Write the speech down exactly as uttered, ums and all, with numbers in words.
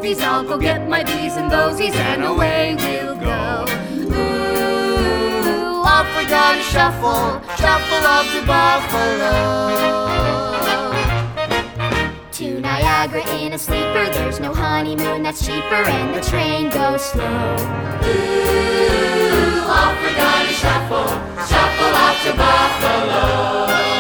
oldies, I'll go get my bees and thosies, and away we'll go. Ooh, off we gotta shuffle, shuffle off to Buffalo. To Niagara in a sleeper, there's no honeymoon that's cheaper, and the train goes slow. Ooh, off we gotta shuffle, shuffle off to Buffalo.